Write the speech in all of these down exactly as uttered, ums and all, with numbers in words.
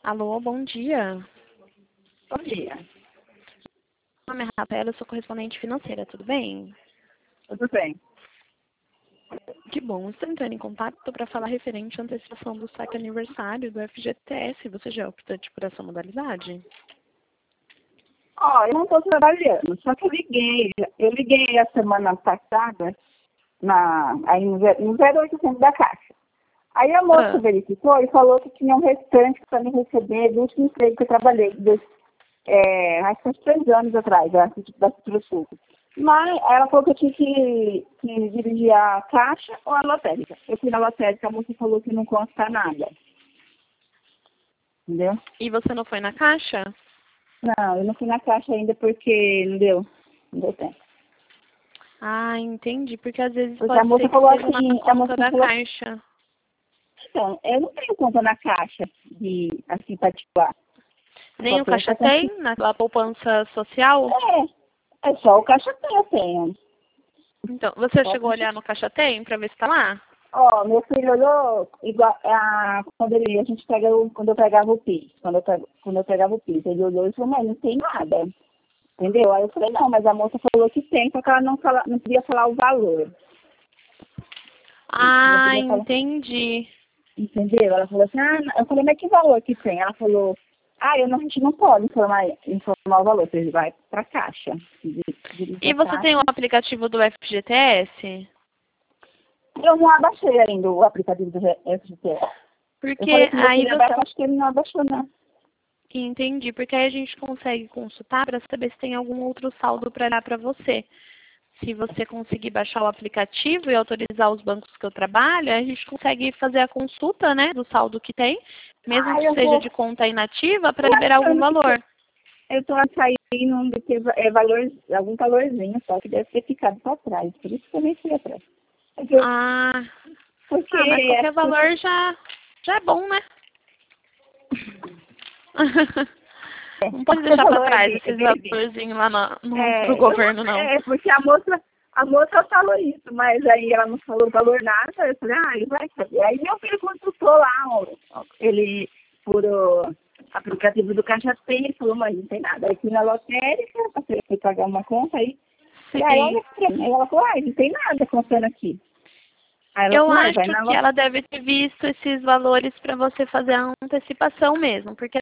Alô, bom dia. Bom dia. Meu nome é Rafaela, eu sou correspondente financeira, tudo bem? Tudo bem? Que bom, estou entrando em contato para falar referente à antecipação do saque aniversário do F G T S. Você já é optante por essa modalidade? Ó, eu não estou trabalhando, só que eu liguei. Eu liguei a semana passada na, aí no, ze- no zero oitocentos da Caixa. Aí a moça Ah, verificou e falou que tinha um restante para me receber do último emprego que eu trabalhei, dos, é, acho que uns três anos atrás, da, da Sul. Mas ela falou que eu tinha que, que dirigir a Caixa ou a lotérica. Eu fui na lotérica, a moça falou que não consta nada. Entendeu? e você não foi na caixa? Não, eu não fui na Caixa ainda porque não deu, não deu tempo. Ah, entendi, porque às vezes Porque a pode ser moça que falou seja na assim, a moça conta da falou, caixa. então, eu não tenho conta na Caixa de, assim, particular. Só Nem o tenho caixa essa conta. tem, na poupança social? É, é só o Caixa Tem eu tenho. Então, você Só o chegou a Caixa olhar no caixa tem para ver se está lá? Ó, meu filho olhou, igual, a, quando ele, a gente pega o, quando eu pegava o PIS, quando eu, pego- quando eu pegava o PIS, ele olhou e falou, mas não tem nada. Entendeu? Aí eu falei, não, mas a moça falou que tem, só que ela não, fala, não podia falar o valor. Não Ah, podia falar. entendi. Entendeu? Ela falou assim, ah, não. Eu falei, mas que valor que tem? Ela falou, ah, eu não, a gente não pode informar, informar o valor, você vai para a caixa. Dirige E a você tem o caixa. aplicativo do F G T S? Eu não abaixei ainda o aplicativo do F G T S. Eu falei Porque que meu aí filho você abaixou, acho que ele não abaixou, não. entendi, porque aí a gente consegue consultar para saber se tem algum outro saldo para dar para você. Se você conseguir baixar o aplicativo e autorizar os bancos que eu trabalho, a gente consegue fazer a consulta, né, do saldo que tem, mesmo Ah, que eu seja vou. de conta inativa, para Tô liberar algum achando que valor. eu tô saindo de ter é, valor, algum valorzinho, só que deve ter ficado para trás. Por isso que eu nem fui atrás. Porque, Ah, porque ah, mas qualquer acho que valor já, já é bom, né? é, Não pode o deixar para valor é trás bem, é esses bem, bem. valorzinhos lá no, no, pro É, eu, governo, não. é, porque a moça, a moça falou isso, mas aí ela não falou o valor nada, eu falei, ah, ele vai saber. Aí meu filho consultou lá, ó, ó, ele, por o aplicativo do Caixa Tem, ele falou, mas não tem nada. Aí fui na lotérica, passei, fui pagar uma conta aí, e aí Sim. olha pra mim, aí ela falou, ah, não tem nada contando aqui. Aí ela Eu falou, ah, acho vai na que lotérica. ela deve ter visto esses valores para você fazer a antecipação mesmo, porque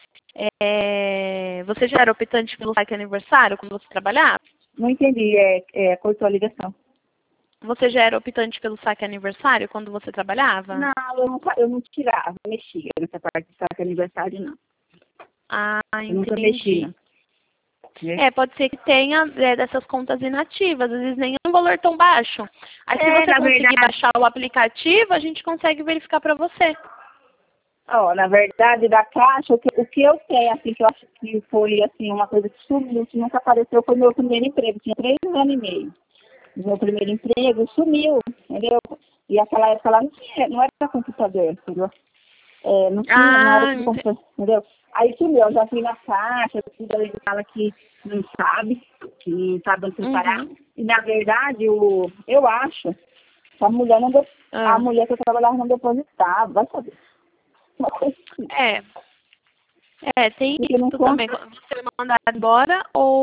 é, você já era optante pelo saque aniversário quando você trabalhava? Não entendi, é, é, cortou a ligação. Você já era optante pelo saque aniversário quando você trabalhava? Não, eu não, fa- eu não tirava, não mexia nessa parte de saque aniversário, não. Ah, Eu nunca mexi, entendi. não. Né? É, pode ser que tenha é, dessas contas inativas, às vezes nem é um valor tão baixo. Aí se É, você na conseguir verdade, baixar o aplicativo, a gente consegue verificar para você. ó, na verdade, da Caixa, o que, o que eu tenho, assim, que eu acho que foi, assim, uma coisa que sumiu, que nunca apareceu, foi meu primeiro emprego. Tinha três anos e meio. Meu primeiro emprego sumiu, entendeu? E aquela época lá não tinha, não era computador, entendeu? É, não tinha, não era Ah, tudo ente- computador, entendeu? Aí sumiu, eu já fui na Caixa, tudo, ele fala que não sabe, que não sabe onde preparar. uhum. E, na verdade, o, eu acho que a mulher não, de, a Ah, mulher que eu trabalhava não depositava, vai saber. Uma coisa assim, é. É, tem porque não isso também. conta. Quando você foi mandado embora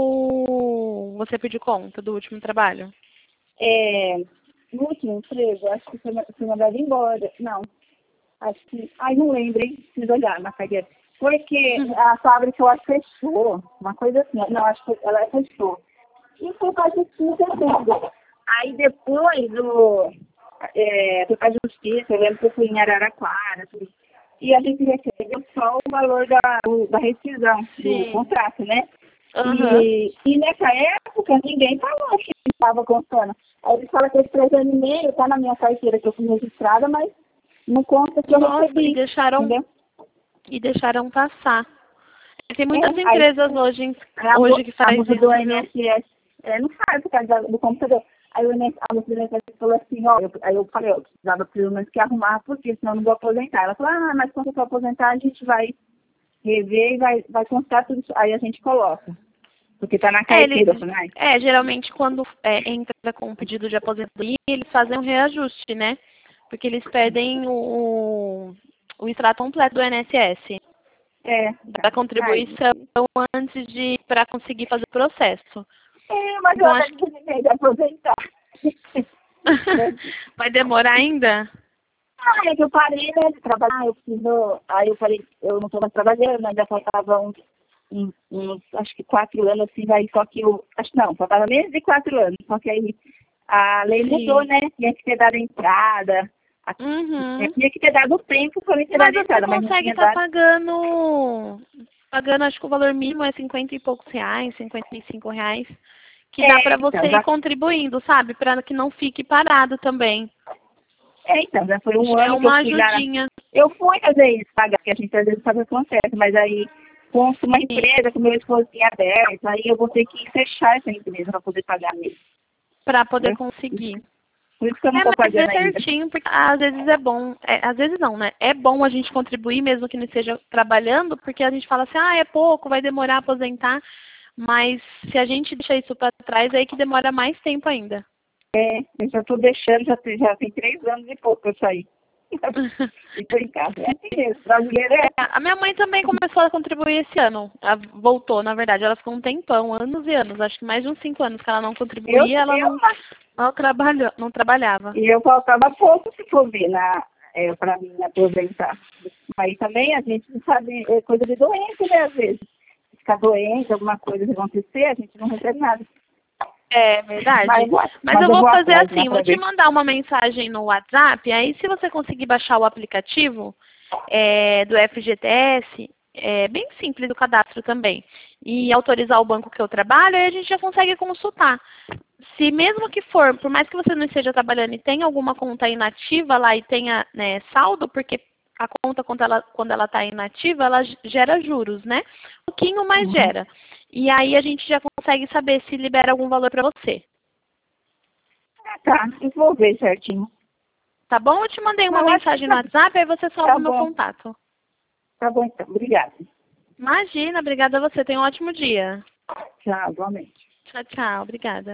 ou você pediu conta do último trabalho? É, no último emprego, acho que foi, foi mandado embora. Não, acho que. Ai, não lembro, hein? Preciso olhar na carteira. Porque a fábrica, eu acho que fechou. Uma coisa assim. Não, acho que ela fechou. E foi para a justiça tudo. Aí depois do. É, foi para a justiça, eu lembro que eu fui em Araraquara, tudo. E a gente recebeu só o valor da, do- da rescisão do Sim. contrato, né? Aham. E, e nessa época ninguém falou que estava contando. Aí eles falam que esse três anos e meio está na minha carteira que eu fui registrada, mas não conta que eu Nossa, e recebi, deixaram, entendeu? e deixaram passar. Tem É, muitas aí empresas hoje, a, mo- hoje que a faz moça do isso, viu? I N S S é, não sabe por causa da- do computador. Aí o I N S a moça do I N S S falou assim, ó, eu, aí eu falei, ó, eu precisava pelo menos que arrumar, porque senão eu não vou aposentar. Ela falou, ah, mas quando eu for aposentar, a gente vai rever e vai, vai constar tudo isso. Aí a gente coloca, porque tá na É, carteira. Eu eles, falei, ai, é geralmente quando é, entra com o pedido de aposentadoria, eles fazem um reajuste, né? Porque eles pedem o, o extrato completo do I N S S. É. da contribuição Ai. antes de para conseguir fazer o processo. É, mas então, eu acho acho que de aposentar. Vai demorar ainda? Ah, é que eu parei, né, de trabalhar, eu preciso, aí eu falei, eu não estou mais trabalhando, ainda faltavam uns, uns, acho que quatro anos, assim, aí só que eu, acho que não, faltava menos de quatro anos, só que aí a lei Sim. mudou, né, tinha que ter dado a entrada, a, uhum. tinha que ter dado o tempo para me ter mas dado a entrada, mas mas você consegue estar tá pagando, pagando, acho que o valor mínimo é cinquenta e poucos reais, cinquenta e cinco reais, que é, dá para você então, já... ir contribuindo, sabe, para que não fique parado também. É, então, já foi um ano é que eu uma fui ajudinha. lá. Eu fui fazer isso, pagar, porque a gente às vezes faz o processo, mas aí, com uma empresa, com o meu esposo tinha aberto, aí eu vou ter que fechar essa empresa para poder pagar mesmo. Para poder é. conseguir. Por isso que eu não é, tô mas pagando é certinho, ainda. porque às vezes é bom, é, às vezes não, né? É bom a gente contribuir, mesmo que não esteja trabalhando, porque a gente fala assim, ah, é pouco, vai demorar a aposentar, mas se a gente deixa isso para trás, é aí que demora mais tempo ainda. É, eu já estou deixando, já tem, já tem três anos e pouco eu saí. Estou em casa. É assim mesmo, brasileiro é. A minha mãe também começou a contribuir esse ano. Ela voltou, na verdade. Ela ficou um tempão, anos e anos. Acho que mais de uns cinco anos que ela não contribuía, eu, ela eu, não, não, trabalhou, não trabalhava. E eu faltava pouco, se for ver, na, é, para mim aposentar. Mas também a gente não sabe, é coisa de doente, né, às vezes. Ficar doente, alguma coisa acontecer, a gente não recebe nada. É verdade. Mas, mas, mas eu eu vou, vou fazer atrás, assim, né, vou te ver. mandar uma mensagem no WhatsApp, aí se você conseguir baixar o aplicativo é, do F G T S, é bem simples o cadastro também, e autorizar o banco que eu trabalho, aí a gente já consegue consultar. Se mesmo que for, por mais que você não esteja trabalhando e tenha alguma conta inativa lá e tenha, né, saldo, porque a conta, quando ela quando ela está inativa, ela gera juros, né? Um pouquinho mais Uhum. gera. E aí a gente já consegue saber se libera algum valor para você. Tá, eu vou ver certinho. Tá bom? Eu te mandei uma Não, mensagem no WhatsApp, aí você salva tá o meu bom. contato. Tá bom, então. Obrigada. Imagina, obrigada a você. Tenha um ótimo dia. Tchau, igualmente. Tchau, tchau. Obrigada.